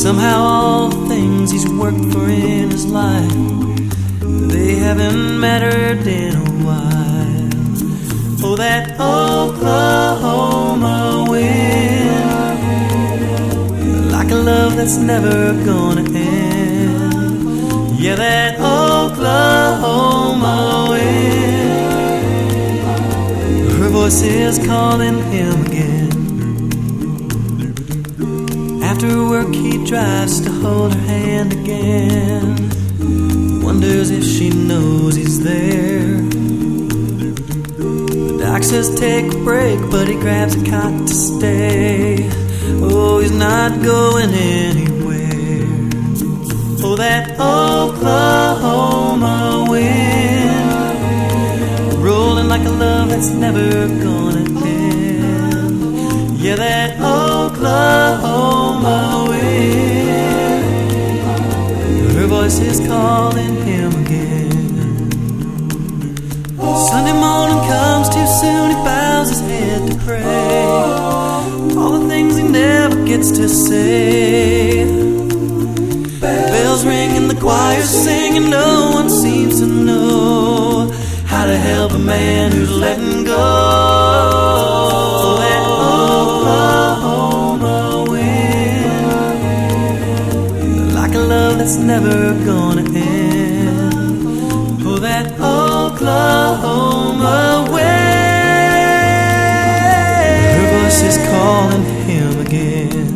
Somehow all the things he's worked for in his life, they haven't mattered in a while. Oh, that Oklahoma wind, like a love that's never gonna end. Yeah, that Oklahoma wind, her voice is calling him again. After work he drives to hold her hand again, wonders if she knows he's there. The doc says take a break, but he grabs a cot to stay. Oh, he's not going anywhere. Oh, that Oklahoma wind, rolling like a love that's never gonna end. Yeah, that Oklahoma wind, her voice is calling him again. Sunday morning comes too soon, he bows his head to pray. All the things he never gets to say. The bells ring and the choir's singing, no one seems to know how to help a man who's letting go. That Oklahoma wind, like a love that's never gonna end. Oh, that Oklahoma wind, her voice is calling him again.